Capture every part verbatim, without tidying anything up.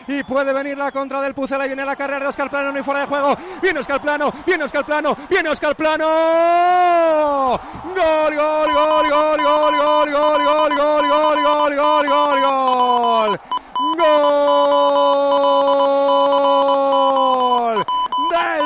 Y puede venir la contra del Pucela y viene la carrera de Óscar Plano, no hay fuera de juego. Viene Óscar Plano, viene Óscar Plano, viene Óscar Plano. Gol, gol, gol, gol, gol, gol, gol, gol, gol, gol, gol, gol, gol, gol. Gol del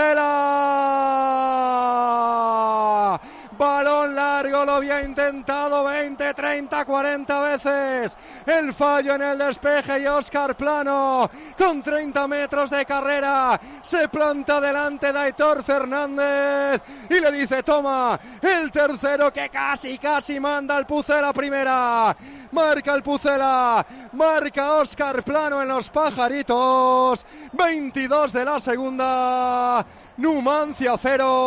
Pucela. Balón largo, lo había intentado veinte, treinta, cuarenta veces. El fallo en el despeje y Óscar Plano, con treinta metros de carrera, se planta delante de Aitor Fernández y le dice: toma, el tercero, que casi, casi manda el Pucela primera. Marca el Pucela, marca Óscar Plano en los Pajaritos. veintidós de la segunda. Numancia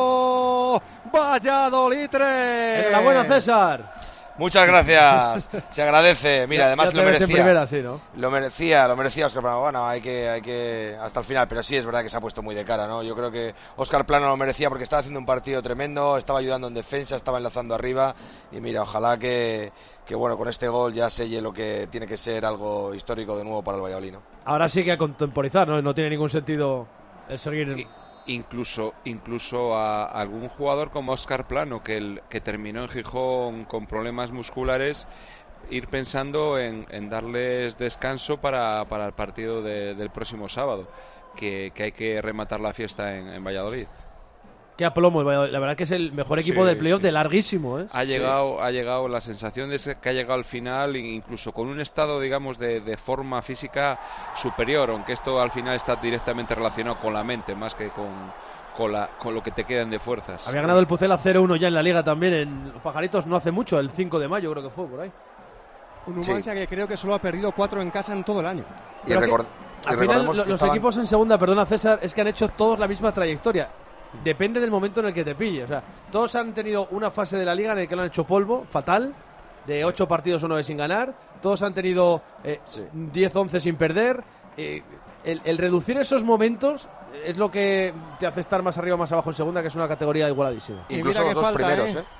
cero, Valladolid tres. Enhorabuena, César. Muchas gracias, se agradece. Mira, además lo merecía. Primera, sí, ¿no? Lo merecía, lo merecía Óscar Plano. Bueno, hay que, hay que hasta el final, pero sí es verdad que se ha puesto muy de cara, ¿no? Yo creo que Óscar Plano lo merecía porque estaba haciendo un partido tremendo, estaba ayudando en defensa, estaba enlazando arriba y mira, ojalá que, que bueno, con este gol ya selle lo que tiene que ser algo histórico de nuevo para el Valladolid, ¿no? Ahora sí que a contemporizar, ¿no? No tiene ningún sentido el seguir. Y... Incluso, incluso a algún jugador como Óscar Plano, que, el, que terminó en Gijón con problemas musculares, ir pensando en, en darles descanso para, para el partido de, del próximo sábado, que, que hay que rematar la fiesta en, en Valladolid. Qué aplomo, la verdad que es el mejor equipo sí, del playoff sí, de larguísimo, ¿eh? Ha llegado, sí. ha llegado, la sensación es que ha llegado al final, incluso con un estado, digamos, de, de forma física superior, aunque esto al final está directamente relacionado con la mente, más que con, con, la, con lo que te quedan de fuerzas. Había ganado el Pucela cero uno ya en la Liga también, en Los Pajaritos no hace mucho, el cinco de mayo creo que fue, por ahí. Un Numancia sí. que creo que solo ha perdido cuatro en casa en todo el año. Y record- al y final, lo, los estaban... equipos en segunda, perdona César, es que han hecho todos la misma trayectoria. Depende del momento en el que te pille. O sea, todos han tenido una fase de la liga en la que lo han hecho polvo, fatal, de ocho partidos o nueve sin ganar. Todos han tenido eh, sí. diez once sin perder. Eh, el, el reducir esos momentos es lo que te hace estar más arriba o más abajo en segunda, que es una categoría igualadísima. Incluso los dos falta, primeros, ¿eh? ¿eh?